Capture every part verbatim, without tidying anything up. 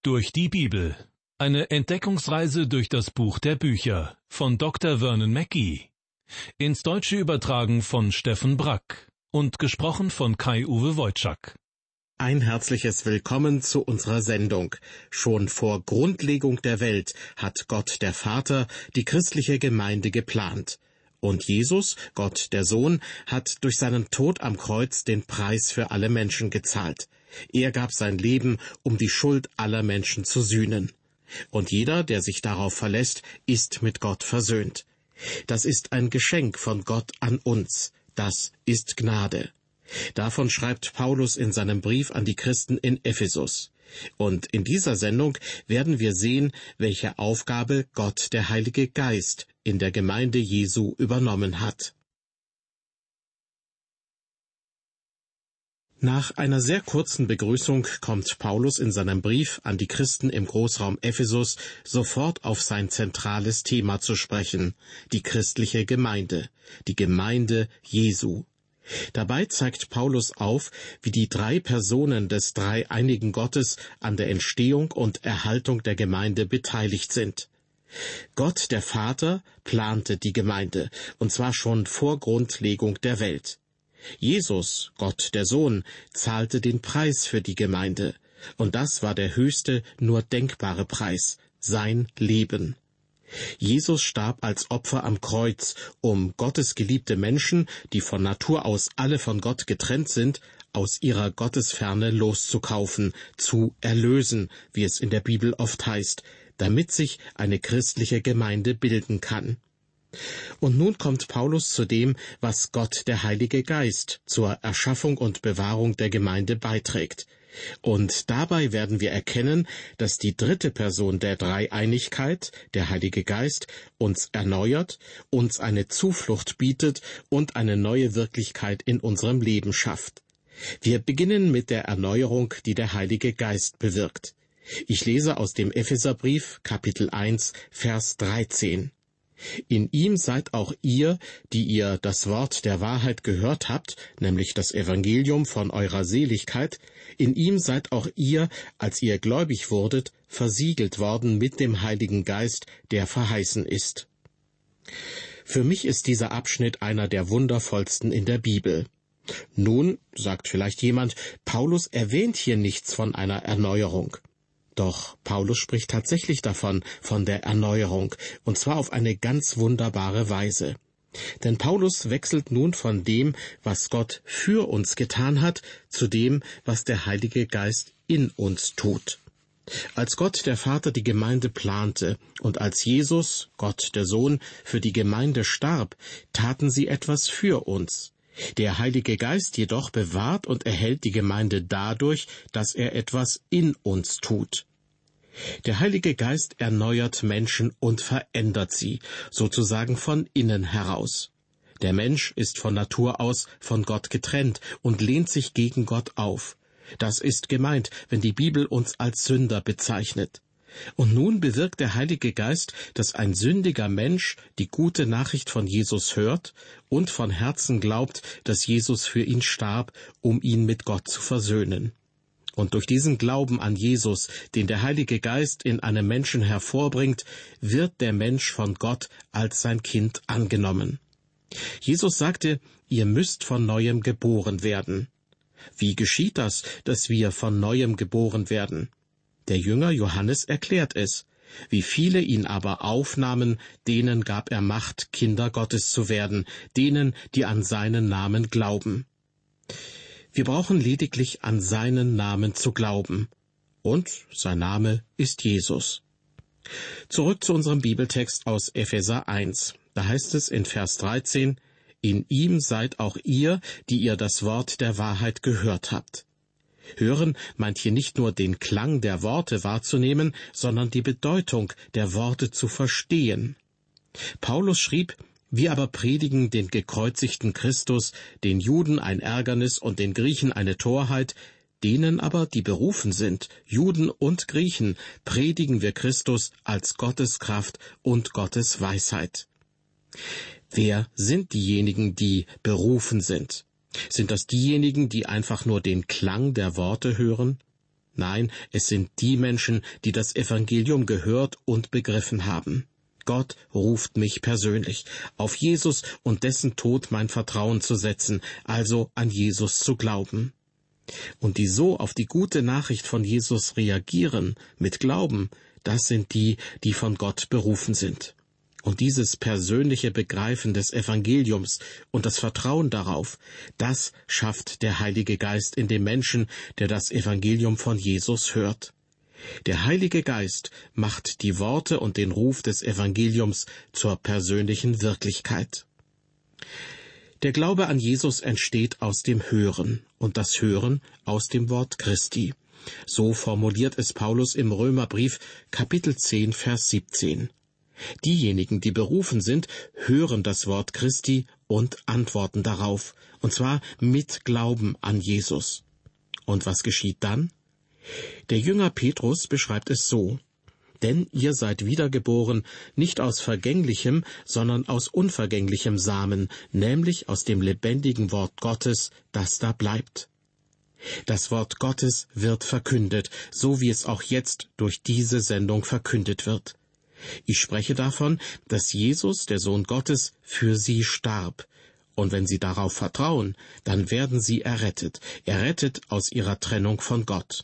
Durch die Bibel. Eine Entdeckungsreise durch das Buch der Bücher von Doktor Vernon Mackey. Ins Deutsche übertragen von Steffen Brack und gesprochen von Kai-Uwe Wojczak. Ein herzliches Willkommen zu unserer Sendung. Schon vor Grundlegung der Welt hat Gott der Vater die christliche Gemeinde geplant. Und Jesus, Gott der Sohn, hat durch seinen Tod am Kreuz den Preis für alle Menschen gezahlt. Er gab sein Leben, um die Schuld aller Menschen zu sühnen. Und jeder, der sich darauf verlässt, ist mit Gott versöhnt. Das ist ein Geschenk von Gott an uns. Das ist Gnade. Davon schreibt Paulus in seinem Brief an die Christen in Ephesus. Und in dieser Sendung werden wir sehen, welche Aufgabe Gott, der Heilige Geist, in der Gemeinde Jesu übernommen hat. Nach einer sehr kurzen Begrüßung kommt Paulus in seinem Brief an die Christen im Großraum Ephesus sofort auf sein zentrales Thema zu sprechen, die christliche Gemeinde, die Gemeinde Jesu. Dabei zeigt Paulus auf, wie die drei Personen des dreieinigen Gottes an der Entstehung und Erhaltung der Gemeinde beteiligt sind. Gott, der Vater, plante die Gemeinde, und zwar schon vor Grundlegung der Welt. Jesus, Gott der Sohn, zahlte den Preis für die Gemeinde, und das war der höchste, nur denkbare Preis, sein Leben. Jesus starb als Opfer am Kreuz, um Gottes geliebte Menschen, die von Natur aus alle von Gott getrennt sind, aus ihrer Gottesferne loszukaufen, zu erlösen, wie es in der Bibel oft heißt, damit sich eine christliche Gemeinde bilden kann. Und nun kommt Paulus zu dem, was Gott, der Heilige Geist, zur Erschaffung und Bewahrung der Gemeinde beiträgt. Und dabei werden wir erkennen, dass die dritte Person der Dreieinigkeit, der Heilige Geist, uns erneuert, uns eine Zuflucht bietet und eine neue Wirklichkeit in unserem Leben schafft. Wir beginnen mit der Erneuerung, die der Heilige Geist bewirkt. Ich lese aus dem Epheserbrief, Kapitel eins, Vers dreizehn. In ihm seid auch ihr, die ihr das Wort der Wahrheit gehört habt, nämlich das Evangelium von eurer Seligkeit, in ihm seid auch ihr, als ihr gläubig wurdet, versiegelt worden mit dem Heiligen Geist, der verheißen ist. Für mich ist dieser Abschnitt einer der wundervollsten in der Bibel. Nun, sagt vielleicht jemand, Paulus erwähnt hier nichts von einer Erneuerung. Doch Paulus spricht tatsächlich davon, von der Erneuerung, und zwar auf eine ganz wunderbare Weise. Denn Paulus wechselt nun von dem, was Gott für uns getan hat, zu dem, was der Heilige Geist in uns tut. Als Gott der Vater die Gemeinde plante und als Jesus, Gott der Sohn, für die Gemeinde starb, taten sie etwas für uns. Der Heilige Geist jedoch bewahrt und erhält die Gemeinde dadurch, dass er etwas in uns tut. Der Heilige Geist erneuert Menschen und verändert sie, sozusagen von innen heraus. Der Mensch ist von Natur aus von Gott getrennt und lehnt sich gegen Gott auf. Das ist gemeint, wenn die Bibel uns als Sünder bezeichnet. Und nun bewirkt der Heilige Geist, dass ein sündiger Mensch die gute Nachricht von Jesus hört und von Herzen glaubt, dass Jesus für ihn starb, um ihn mit Gott zu versöhnen. Und durch diesen Glauben an Jesus, den der Heilige Geist in einem Menschen hervorbringt, wird der Mensch von Gott als sein Kind angenommen. Jesus sagte, ihr müsst von Neuem geboren werden. Wie geschieht das, dass wir von Neuem geboren werden? Der Jünger Johannes erklärt es. Wie viele ihn aber aufnahmen, denen gab er Macht, Kinder Gottes zu werden, denen, die an seinen Namen glauben. Wir brauchen lediglich an seinen Namen zu glauben. Und sein Name ist Jesus. Zurück zu unserem Bibeltext aus Epheser eins. Da heißt es in Vers dreizehn, in ihm seid auch ihr, die ihr das Wort der Wahrheit gehört habt. Hören meint hier nicht nur den Klang der Worte wahrzunehmen, sondern die Bedeutung der Worte zu verstehen. Paulus schrieb, wir aber predigen den gekreuzigten Christus, den Juden ein Ärgernis und den Griechen eine Torheit, denen aber, die berufen sind, Juden und Griechen, predigen wir Christus als Gottes Kraft und Gottes Weisheit. Wer sind diejenigen, die berufen sind? Sind das diejenigen, die einfach nur den Klang der Worte hören? Nein, es sind die Menschen, die das Evangelium gehört und begriffen haben. Gott ruft mich persönlich, auf Jesus und dessen Tod mein Vertrauen zu setzen, also an Jesus zu glauben. Und die so auf die gute Nachricht von Jesus reagieren, mit Glauben, das sind die, die von Gott berufen sind. Und dieses persönliche Begreifen des Evangeliums und das Vertrauen darauf, das schafft der Heilige Geist in dem Menschen, der das Evangelium von Jesus hört. Der Heilige Geist macht die Worte und den Ruf des Evangeliums zur persönlichen Wirklichkeit. Der Glaube an Jesus entsteht aus dem Hören und das Hören aus dem Wort Christi. So formuliert es Paulus im Römerbrief Kapitel zehn, Vers siebzehn. Diejenigen, die berufen sind, hören das Wort Christi und antworten darauf, und zwar mit Glauben an Jesus. Und was geschieht dann? Der Jünger Petrus beschreibt es so: Denn ihr seid wiedergeboren, nicht aus vergänglichem, sondern aus unvergänglichem Samen, nämlich aus dem lebendigen Wort Gottes, das da bleibt. Das Wort Gottes wird verkündet, so wie es auch jetzt durch diese Sendung verkündet wird. Ich spreche davon, dass Jesus, der Sohn Gottes, für sie starb. Und wenn sie darauf vertrauen, dann werden sie errettet, errettet aus ihrer Trennung von Gott.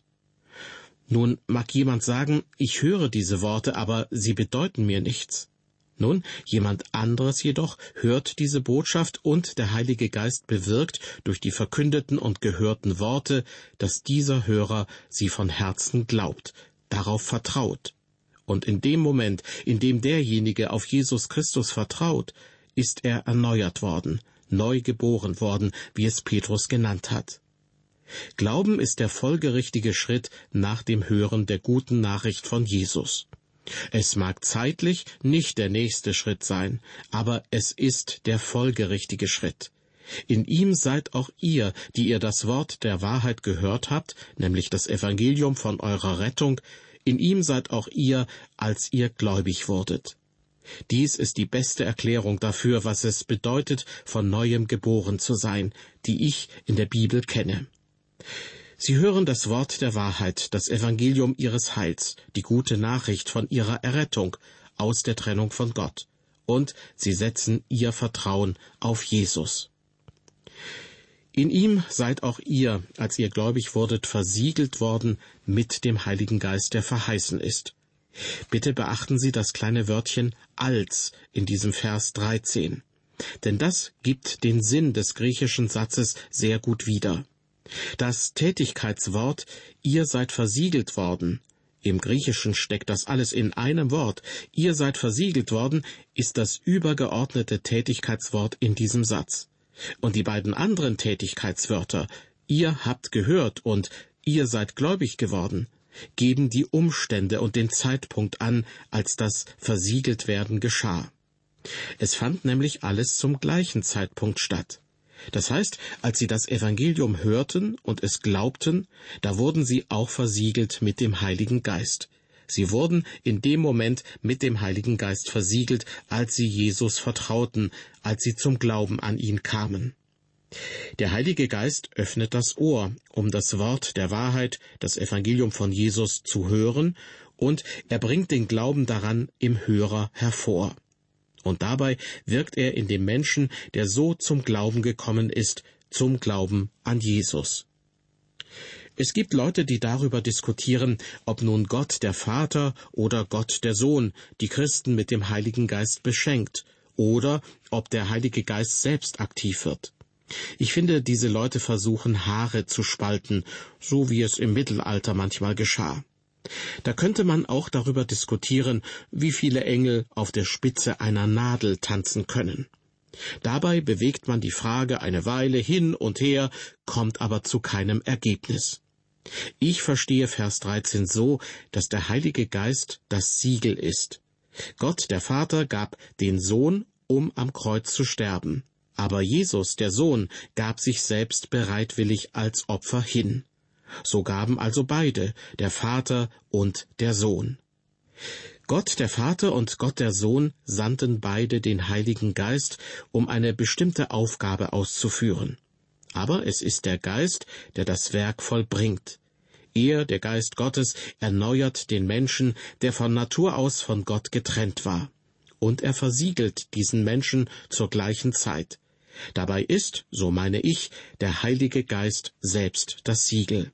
Nun mag jemand sagen, ich höre diese Worte, aber sie bedeuten mir nichts. Nun, jemand anderes jedoch hört diese Botschaft und der Heilige Geist bewirkt durch die verkündeten und gehörten Worte, dass dieser Hörer sie von Herzen glaubt, darauf vertraut. Und in dem Moment, in dem derjenige auf Jesus Christus vertraut, ist er erneuert worden, neu geboren worden, wie es Petrus genannt hat. Glauben ist der folgerichtige Schritt nach dem Hören der guten Nachricht von Jesus. Es mag zeitlich nicht der nächste Schritt sein, aber es ist der folgerichtige Schritt. In ihm seid auch ihr, die ihr das Wort der Wahrheit gehört habt, nämlich das Evangelium von eurer Rettung, in ihm seid auch ihr, als ihr gläubig wurdet. Dies ist die beste Erklärung dafür, was es bedeutet, von Neuem geboren zu sein, die ich in der Bibel kenne. Sie hören das Wort der Wahrheit, das Evangelium ihres Heils, die gute Nachricht von ihrer Errettung aus der Trennung von Gott, und sie setzen ihr Vertrauen auf Jesus. In ihm seid auch ihr, als ihr gläubig wurdet, versiegelt worden mit dem Heiligen Geist, der verheißen ist. Bitte beachten Sie das kleine Wörtchen als in diesem Vers dreizehn, denn das gibt den Sinn des griechischen Satzes sehr gut wieder. Das Tätigkeitswort ihr seid versiegelt worden, im Griechischen steckt das alles in einem Wort, ihr seid versiegelt worden, ist das übergeordnete Tätigkeitswort in diesem Satz. Und die beiden anderen Tätigkeitswörter, ihr habt gehört und ihr seid gläubig geworden, geben die Umstände und den Zeitpunkt an, als das Versiegeltwerden geschah. Es fand nämlich alles zum gleichen Zeitpunkt statt. Das heißt, als sie das Evangelium hörten und es glaubten, da wurden sie auch versiegelt mit dem Heiligen Geist. Sie wurden in dem Moment mit dem Heiligen Geist versiegelt, als sie Jesus vertrauten, als sie zum Glauben an ihn kamen. Der Heilige Geist öffnet das Ohr, um das Wort der Wahrheit, das Evangelium von Jesus, zu hören, und er bringt den Glauben daran im Hörer hervor. Und dabei wirkt er in dem Menschen, der so zum Glauben gekommen ist, zum Glauben an Jesus. Es gibt Leute, die darüber diskutieren, ob nun Gott der Vater oder Gott der Sohn die Christen mit dem Heiligen Geist beschenkt oder ob der Heilige Geist selbst aktiv wird. Ich finde, diese Leute versuchen, Haare zu spalten, so wie es im Mittelalter manchmal geschah. Da könnte man auch darüber diskutieren, wie viele Engel auf der Spitze einer Nadel tanzen können. Dabei bewegt man die Frage eine Weile hin und her, kommt aber zu keinem Ergebnis. Ich verstehe Vers dreizehn so, dass der Heilige Geist das Siegel ist. Gott, der Vater, gab den Sohn, um am Kreuz zu sterben. Aber Jesus, der Sohn, gab sich selbst bereitwillig als Opfer hin. So gaben also beide, der Vater und der Sohn. Gott, der Vater und Gott, der Sohn, sandten beide den Heiligen Geist, um eine bestimmte Aufgabe auszuführen. Aber es ist der Geist, der das Werk vollbringt. Er, der Geist Gottes, erneuert den Menschen, der von Natur aus von Gott getrennt war. Und er versiegelt diesen Menschen zur gleichen Zeit. Dabei ist, so meine ich, der Heilige Geist selbst das Siegel.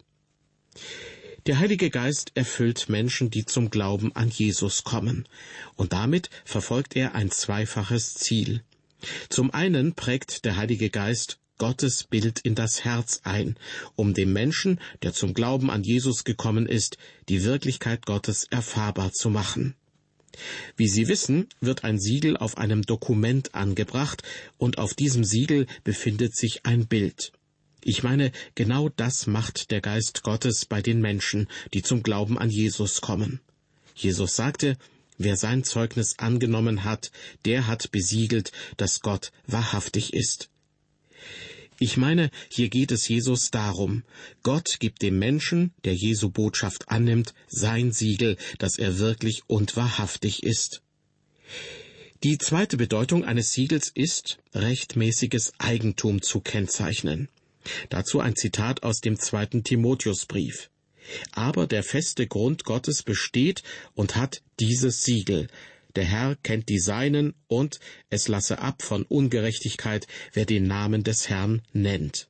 Der Heilige Geist erfüllt Menschen, die zum Glauben an Jesus kommen. Und damit verfolgt er ein zweifaches Ziel. Zum einen prägt der Heilige Geist Gottes Bild in das Herz ein, um dem Menschen, der zum Glauben an Jesus gekommen ist, die Wirklichkeit Gottes erfahrbar zu machen. Wie Sie wissen, wird ein Siegel auf einem Dokument angebracht, und auf diesem Siegel befindet sich ein Bild. Ich meine, genau das macht der Geist Gottes bei den Menschen, die zum Glauben an Jesus kommen. Jesus sagte, wer sein Zeugnis angenommen hat, der hat besiegelt, dass Gott wahrhaftig ist. Ich meine, hier geht es Jesus darum, Gott gibt dem Menschen, der Jesu Botschaft annimmt, sein Siegel, dass er wirklich und wahrhaftig ist. Die zweite Bedeutung eines Siegels ist, rechtmäßiges Eigentum zu kennzeichnen. Dazu ein Zitat aus dem zweiten Timotheusbrief. Aber der feste Grund Gottes besteht und hat dieses Siegel. Der Herr kennt die Seinen, und es lasse ab von Ungerechtigkeit, wer den Namen des Herrn nennt.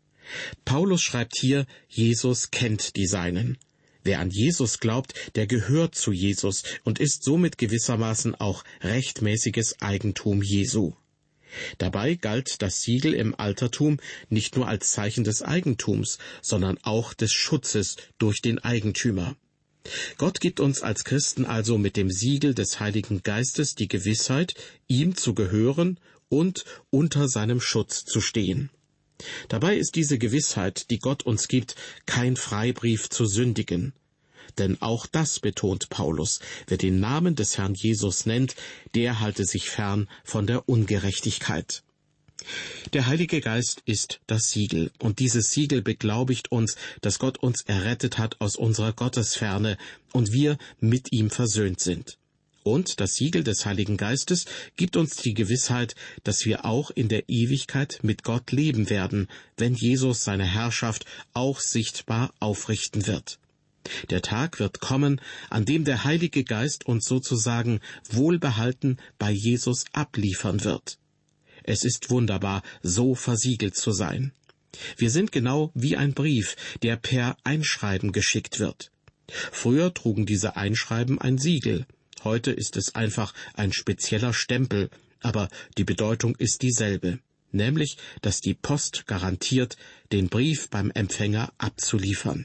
Paulus schreibt hier, Jesus kennt die Seinen. Wer an Jesus glaubt, der gehört zu Jesus und ist somit gewissermaßen auch rechtmäßiges Eigentum Jesu. Dabei galt das Siegel im Altertum nicht nur als Zeichen des Eigentums, sondern auch des Schutzes durch den Eigentümer. Gott gibt uns als Christen also mit dem Siegel des Heiligen Geistes die Gewissheit, ihm zu gehören und unter seinem Schutz zu stehen. Dabei ist diese Gewissheit, die Gott uns gibt, kein Freibrief zu sündigen. Denn auch das betont Paulus, wer den Namen des Herrn Jesus nennt, der halte sich fern von der Ungerechtigkeit. Der Heilige Geist ist das Siegel, und dieses Siegel beglaubigt uns, dass Gott uns errettet hat aus unserer Gottesferne und wir mit ihm versöhnt sind. Und das Siegel des Heiligen Geistes gibt uns die Gewissheit, dass wir auch in der Ewigkeit mit Gott leben werden, wenn Jesus seine Herrschaft auch sichtbar aufrichten wird. Der Tag wird kommen, an dem der Heilige Geist uns sozusagen wohlbehalten bei Jesus abliefern wird. Es ist wunderbar, so versiegelt zu sein. Wir sind genau wie ein Brief, der per Einschreiben geschickt wird. Früher trugen diese Einschreiben ein Siegel. Heute ist es einfach ein spezieller Stempel, aber die Bedeutung ist dieselbe, nämlich, dass die Post garantiert, den Brief beim Empfänger abzuliefern.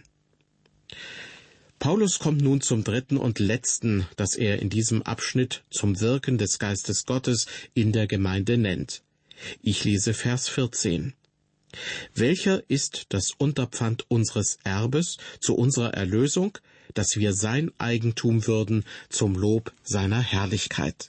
Paulus kommt nun zum dritten und letzten, das er in diesem Abschnitt zum Wirken des Geistes Gottes in der Gemeinde nennt. Ich lese Vers vierzehn. Welcher ist das Unterpfand unseres Erbes zu unserer Erlösung, dass wir sein Eigentum würden zum Lob seiner Herrlichkeit?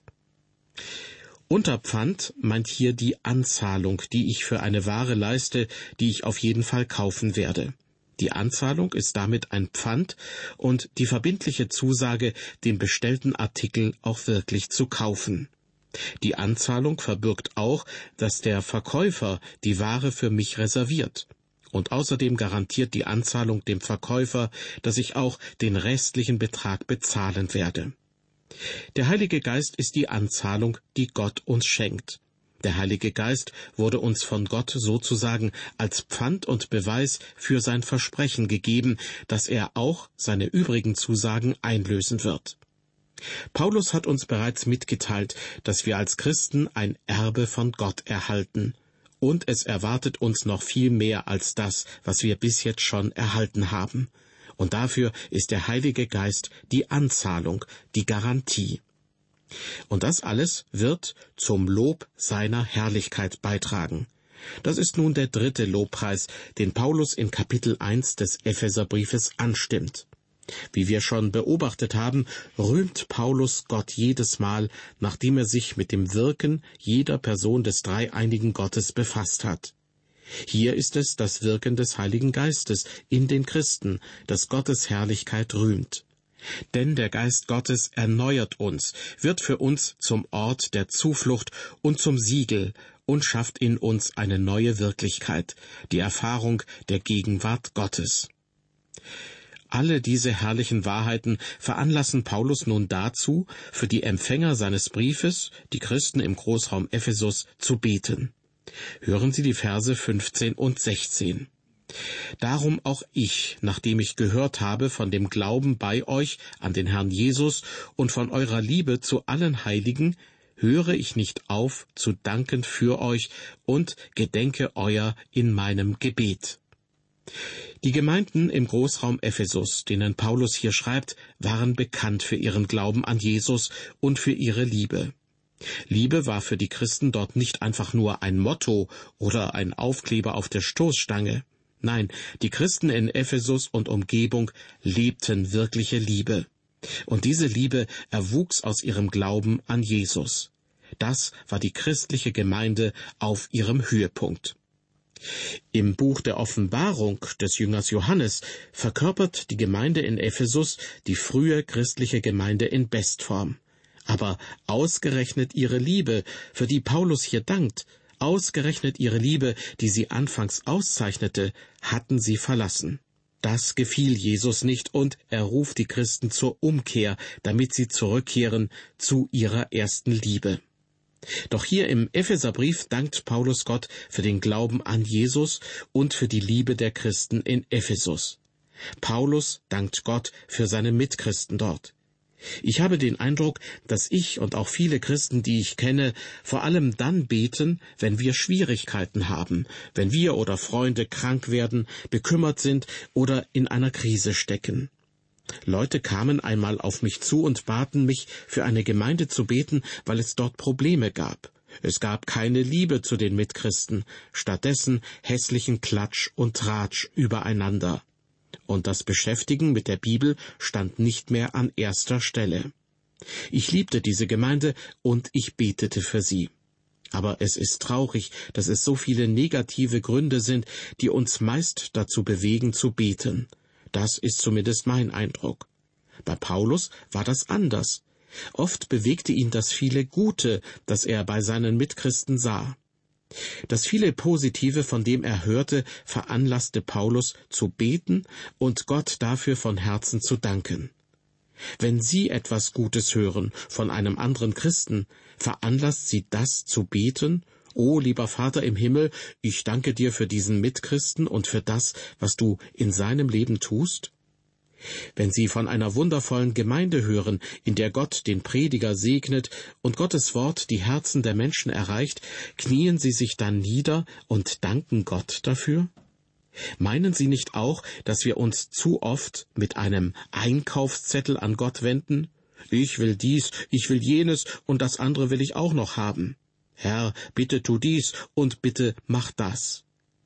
Unterpfand meint hier die Anzahlung, die ich für eine Ware leiste, die ich auf jeden Fall kaufen werde. Die Anzahlung ist damit ein Pfand und die verbindliche Zusage, den bestellten Artikel auch wirklich zu kaufen. Die Anzahlung verbirgt auch, dass der Verkäufer die Ware für mich reserviert. Und außerdem garantiert die Anzahlung dem Verkäufer, dass ich auch den restlichen Betrag bezahlen werde. Der Heilige Geist ist die Anzahlung, die Gott uns schenkt. Der Heilige Geist wurde uns von Gott sozusagen als Pfand und Beweis für sein Versprechen gegeben, dass er auch seine übrigen Zusagen einlösen wird. Paulus hat uns bereits mitgeteilt, dass wir als Christen ein Erbe von Gott erhalten. Und es erwartet uns noch viel mehr als das, was wir bis jetzt schon erhalten haben. Und dafür ist der Heilige Geist die Anzahlung, die Garantie. Und das alles wird zum Lob seiner Herrlichkeit beitragen. Das ist nun der dritte Lobpreis, den Paulus in Kapitel eins des Epheserbriefes anstimmt. Wie wir schon beobachtet haben, rühmt Paulus Gott jedes Mal, nachdem er sich mit dem Wirken jeder Person des dreieinigen Gottes befasst hat. Hier ist es das Wirken des Heiligen Geistes in den Christen, das Gottes Herrlichkeit rühmt. Denn der Geist Gottes erneuert uns, wird für uns zum Ort der Zuflucht und zum Siegel und schafft in uns eine neue Wirklichkeit, die Erfahrung der Gegenwart Gottes. Alle diese herrlichen Wahrheiten veranlassen Paulus nun dazu, für die Empfänger seines Briefes, die Christen im Großraum Ephesus, zu beten. Hören Sie die Verse fünfzehn und sechzehn. Darum auch ich, nachdem ich gehört habe von dem Glauben bei euch an den Herrn Jesus und von eurer Liebe zu allen Heiligen, höre ich nicht auf, zu danken für euch und gedenke euer in meinem Gebet. Die Gemeinden im Großraum Ephesus, denen Paulus hier schreibt, waren bekannt für ihren Glauben an Jesus und für ihre Liebe. Liebe war für die Christen dort nicht einfach nur ein Motto oder ein Aufkleber auf der Stoßstange. Nein, die Christen in Ephesus und Umgebung lebten wirkliche Liebe. Und diese Liebe erwuchs aus ihrem Glauben an Jesus. Das war die christliche Gemeinde auf ihrem Höhepunkt. Im Buch der Offenbarung des Jüngers Johannes verkörpert die Gemeinde in Ephesus die frühe christliche Gemeinde in Bestform. Aber ausgerechnet ihre Liebe, für die Paulus hier dankt, ausgerechnet ihre Liebe, die sie anfangs auszeichnete, hatten sie verlassen. Das gefiel Jesus nicht, und er ruft die Christen zur Umkehr, damit sie zurückkehren zu ihrer ersten Liebe. Doch hier im Epheserbrief dankt Paulus Gott für den Glauben an Jesus und für die Liebe der Christen in Ephesus. Paulus dankt Gott für seine Mitchristen dort. Ich habe den Eindruck, dass ich und auch viele Christen, die ich kenne, vor allem dann beten, wenn wir Schwierigkeiten haben, wenn wir oder Freunde krank werden, bekümmert sind oder in einer Krise stecken. Leute kamen einmal auf mich zu und baten mich, für eine Gemeinde zu beten, weil es dort Probleme gab. Es gab keine Liebe zu den Mitchristen, stattdessen hässlichen Klatsch und Tratsch übereinander. Und das Beschäftigen mit der Bibel stand nicht mehr an erster Stelle. Ich liebte diese Gemeinde und ich betete für sie. Aber es ist traurig, dass es so viele negative Gründe sind, die uns meist dazu bewegen zu beten. Das ist zumindest mein Eindruck. Bei Paulus war das anders. Oft bewegte ihn das viele Gute, das er bei seinen Mitchristen sah. Das viele Positive, von dem er hörte, veranlasste Paulus zu beten und Gott dafür von Herzen zu danken. Wenn Sie etwas Gutes hören von einem anderen Christen, veranlasst Sie das zu beten: »O, lieber Vater im Himmel, ich danke dir für diesen Mitchristen und für das, was du in seinem Leben tust?« Wenn Sie von einer wundervollen Gemeinde hören, in der Gott den Prediger segnet und Gottes Wort die Herzen der Menschen erreicht, knien Sie sich dann nieder und danken Gott dafür? Meinen Sie nicht auch, dass wir uns zu oft mit einem Einkaufszettel an Gott wenden? Ich will dies, ich will jenes und das andere will ich auch noch haben. Herr, bitte tu dies und bitte mach das.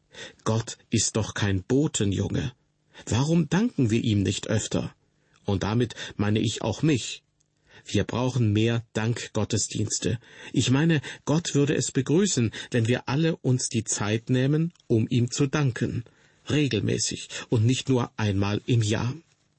Gott ist doch kein Botenjunge. Warum danken wir ihm nicht öfter? Und damit meine ich auch mich. Wir brauchen mehr Dankgottesdienste. Ich meine, Gott würde es begrüßen, wenn wir alle uns die Zeit nehmen, um ihm zu danken. Regelmäßig und nicht nur einmal im Jahr.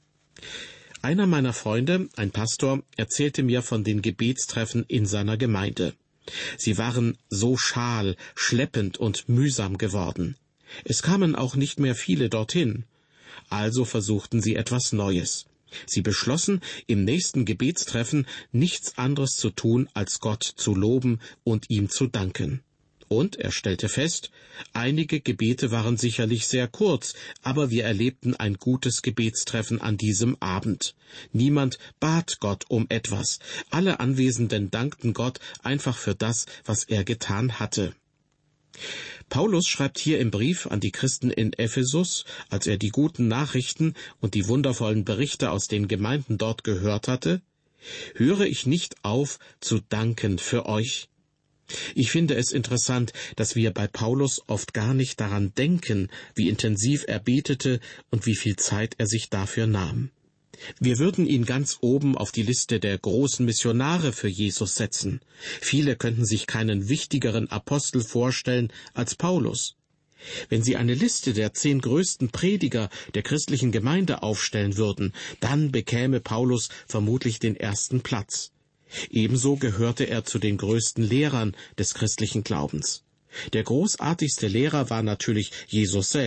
Einer meiner Freunde, ein Pastor, erzählte mir von den Gebetstreffen in seiner Gemeinde. Sie waren so schal, schleppend und mühsam geworden. Es kamen auch nicht mehr viele dorthin. Also versuchten sie etwas Neues. Sie beschlossen, im nächsten Gebetstreffen nichts anderes zu tun, als Gott zu loben und ihm zu danken. Und er stellte fest, einige Gebete waren sicherlich sehr kurz, aber wir erlebten ein gutes Gebetstreffen an diesem Abend. Niemand bat Gott um etwas. Alle Anwesenden dankten Gott einfach für das, was er getan hatte. Paulus schreibt hier im Brief an die Christen in Ephesus, als er die guten Nachrichten und die wundervollen Berichte aus den Gemeinden dort gehört hatte: »Höre ich nicht auf, zu danken für euch?« Ich finde es interessant, dass wir bei Paulus oft gar nicht daran denken, wie intensiv er betete und wie viel Zeit er sich dafür nahm. Wir würden ihn ganz oben auf die Liste der großen Missionare für Jesus setzen. Viele könnten sich keinen wichtigeren Apostel vorstellen als Paulus. Wenn Sie eine Liste der zehn größten Prediger der christlichen Gemeinde aufstellen würden, dann bekäme Paulus vermutlich den ersten Platz. Ebenso gehörte er zu den größten Lehrern des christlichen Glaubens. Der großartigste Lehrer war natürlich Jesus selbst,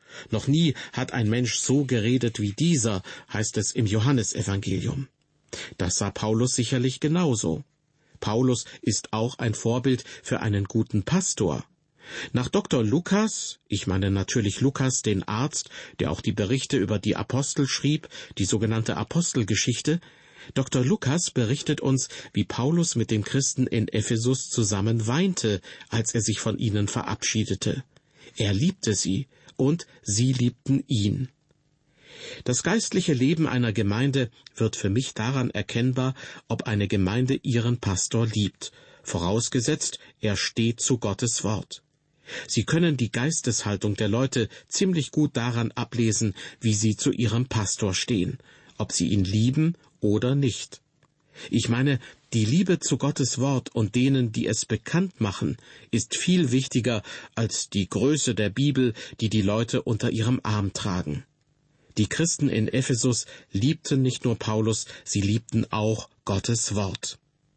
Noch nie hat ein Mensch so geredet wie dieser, heißt es im Johannesevangelium. Das sah Paulus sicherlich genauso. Paulus ist auch ein Vorbild für einen guten Pastor. Nach Doktor Lukas, ich meine natürlich Lukas, den Arzt, der auch die Berichte über die Apostel schrieb, die sogenannte Apostelgeschichte, Doktor Lukas berichtet uns, wie Paulus mit den Christen in Ephesus zusammen weinte, als er sich von ihnen verabschiedete. Er liebte sie und sie liebten ihn. Das geistliche Leben einer Gemeinde wird für mich daran erkennbar, ob eine Gemeinde ihren Pastor liebt, vorausgesetzt, er steht zu Gottes Wort. Sie können die Geisteshaltung der Leute ziemlich gut daran ablesen, wie sie zu ihrem Pastor stehen, ob sie ihn lieben oder nicht. Ich meine, die Liebe zu Gottes Wort und denen, die es bekannt machen, ist viel wichtiger als die Größe der Bibel, die die Leute unter ihrem Arm tragen. Die Christen in Ephesus liebten nicht nur Paulus, sie liebten auch Gottes Wort.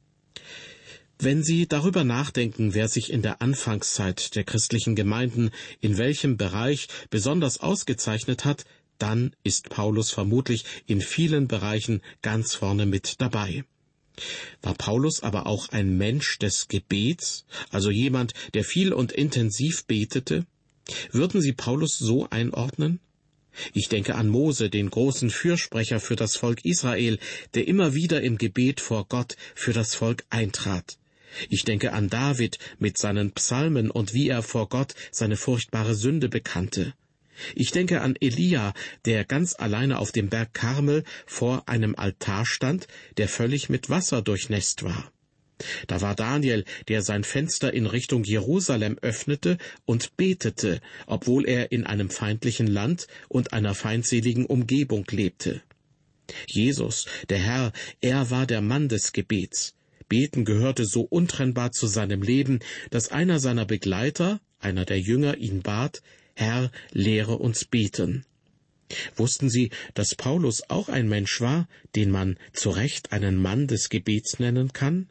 Wenn Sie darüber nachdenken, wer sich in der Anfangszeit der christlichen Gemeinden in welchem Bereich besonders ausgezeichnet hat, dann ist Paulus vermutlich in vielen Bereichen ganz vorne mit dabei. War Paulus aber auch ein Mensch des Gebets, also jemand, der viel und intensiv betete? Würden Sie Paulus so einordnen? Ich denke an Mose, den großen Fürsprecher für das Volk Israel, der immer wieder im Gebet vor Gott für das Volk eintrat. Ich denke an David mit seinen Psalmen und wie er vor Gott seine furchtbare Sünde bekannte. Ich denke an Elia, der ganz alleine auf dem Berg Karmel vor einem Altar stand, der völlig mit Wasser durchnässt war. Da war Daniel, der sein Fenster in Richtung Jerusalem öffnete und betete, obwohl er in einem feindlichen Land und einer feindseligen Umgebung lebte. Jesus, der Herr, er war der Mann des Gebets. Beten gehörte so untrennbar zu seinem Leben, dass einer seiner Begleiter, einer der Jünger, ihn bat: Herr, lehre uns beten. Wussten Sie, dass Paulus auch ein Mensch war, den man zu Recht einen Mann des Gebets nennen kann?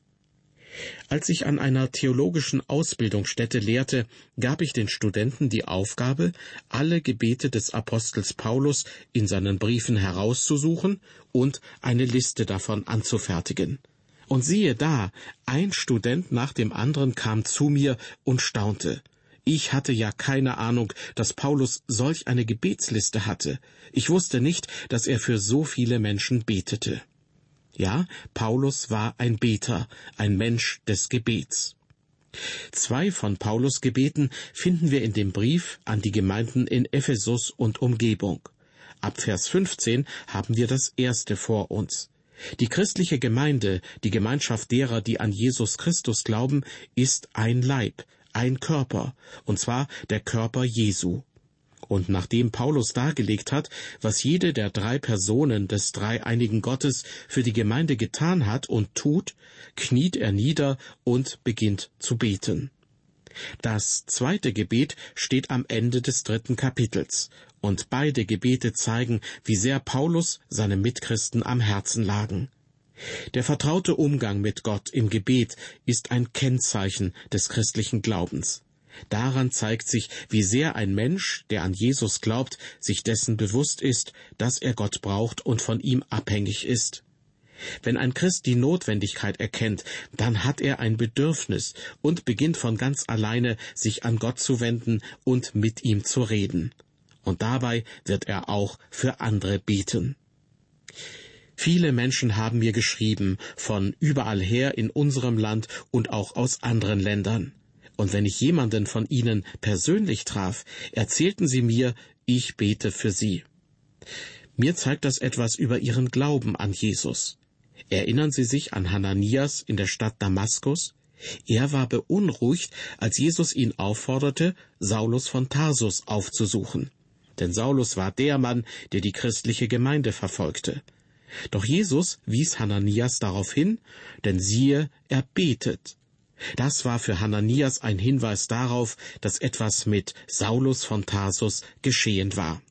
Als ich an einer theologischen Ausbildungsstätte lehrte, gab ich den Studenten die Aufgabe, alle Gebete des Apostels Paulus in seinen Briefen herauszusuchen und eine Liste davon anzufertigen. Und siehe da, ein Student nach dem anderen kam zu mir und staunte. Ich hatte ja keine Ahnung, dass Paulus solch eine Gebetsliste hatte. Ich wusste nicht, dass er für so viele Menschen betete. Ja, Paulus war ein Beter, ein Mensch des Gebets. Zwei von Paulus' Gebeten finden wir in dem Brief an die Gemeinden in Ephesus und Umgebung. Ab Vers fünfzehn haben wir das erste vor uns. Die christliche Gemeinde, die Gemeinschaft derer, die an Jesus Christus glauben, ist ein Leib, ein Körper, und zwar der Körper Jesu. Und nachdem Paulus dargelegt hat, was jede der drei Personen des dreieinigen Gottes für die Gemeinde getan hat und tut, kniet er nieder und beginnt zu beten. Das zweite Gebet steht am Ende des dritten Kapitels, und beide Gebete zeigen, wie sehr Paulus seine Mitchristen am Herzen lagen. Der vertraute Umgang mit Gott im Gebet ist ein Kennzeichen des christlichen Glaubens. Daran zeigt sich, wie sehr ein Mensch, der an Jesus glaubt, sich dessen bewusst ist, dass er Gott braucht und von ihm abhängig ist. Wenn ein Christ die Notwendigkeit erkennt, dann hat er ein Bedürfnis und beginnt von ganz alleine, sich an Gott zu wenden und mit ihm zu reden. Und dabei wird er auch für andere beten. Viele Menschen haben mir geschrieben, von überall her in unserem Land und auch aus anderen Ländern. Und wenn ich jemanden von ihnen persönlich traf, erzählten sie mir, ich bete für sie. Mir zeigt das etwas über ihren Glauben an Jesus. Erinnern Sie sich an Hananias in der Stadt Damaskus? Er war beunruhigt, als Jesus ihn aufforderte, Saulus von Tarsus aufzusuchen. Denn Saulus war der Mann, der die christliche Gemeinde verfolgte. Doch Jesus wies Hananias darauf hin, denn siehe, er betet. Das war für Hananias ein Hinweis darauf, dass etwas mit Saulus von Tarsus geschehen war.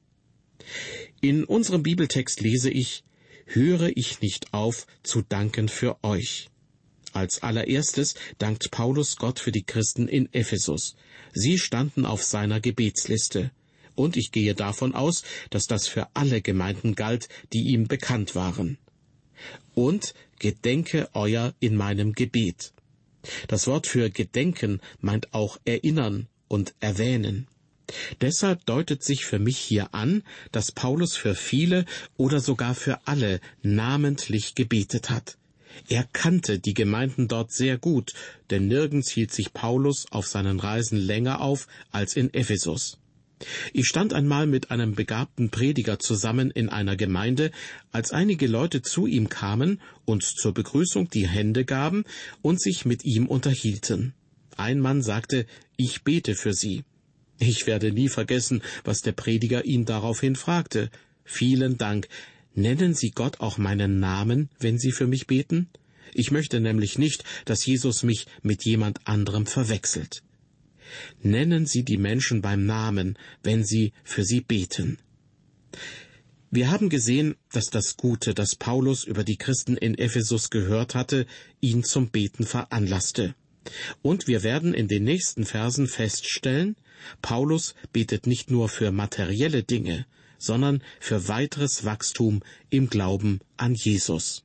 In unserem Bibeltext lese ich: Höre ich nicht auf, zu danken für euch. Als allererstes dankt Paulus Gott für die Christen in Ephesus. Sie standen auf seiner Gebetsliste. Und ich gehe davon aus, dass das für alle Gemeinden galt, die ihm bekannt waren. Und gedenke euer in meinem Gebet. Das Wort für gedenken meint auch erinnern und erwähnen. Deshalb deutet sich für mich hier an, dass Paulus für viele oder sogar für alle namentlich gebetet hat. Er kannte die Gemeinden dort sehr gut, denn nirgends hielt sich Paulus auf seinen Reisen länger auf als in Ephesus. Ich stand einmal mit einem begabten Prediger zusammen in einer Gemeinde, als einige Leute zu ihm kamen, uns zur Begrüßung die Hände gaben und sich mit ihm unterhielten. Ein Mann sagte, ich bete für Sie. Ich werde nie vergessen, was der Prediger ihn daraufhin fragte. Vielen Dank. Nennen Sie Gott auch meinen Namen, wenn Sie für mich beten? Ich möchte nämlich nicht, dass Jesus mich mit jemand anderem verwechselt. Nennen Sie die Menschen beim Namen, wenn Sie für sie beten. Wir haben gesehen, dass das Gute, das Paulus über die Christen in Ephesus gehört hatte, ihn zum Beten veranlasste. Und wir werden in den nächsten Versen feststellen, Paulus betet nicht nur für materielle Dinge, sondern für weiteres Wachstum im Glauben an Jesus.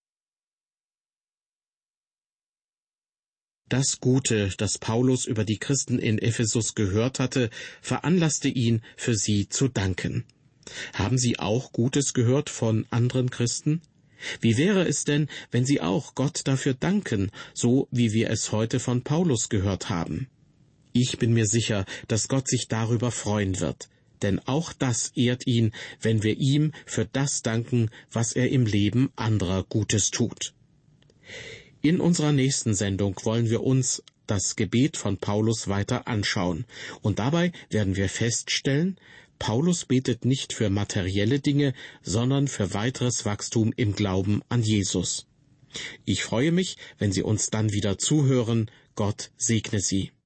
Das Gute, das Paulus über die Christen in Ephesus gehört hatte, veranlasste ihn, für sie zu danken. Haben Sie auch Gutes gehört von anderen Christen? Wie wäre es denn, wenn Sie auch Gott dafür danken, so wie wir es heute von Paulus gehört haben? Ich bin mir sicher, dass Gott sich darüber freuen wird, denn auch das ehrt ihn, wenn wir ihm für das danken, was er im Leben anderer Gutes tut. In unserer nächsten Sendung wollen wir uns das Gebet von Paulus weiter anschauen, und dabei werden wir feststellen, Paulus betet nicht für materielle Dinge, sondern für weiteres Wachstum im Glauben an Jesus. Ich freue mich, wenn Sie uns dann wieder zuhören. Gott segne Sie.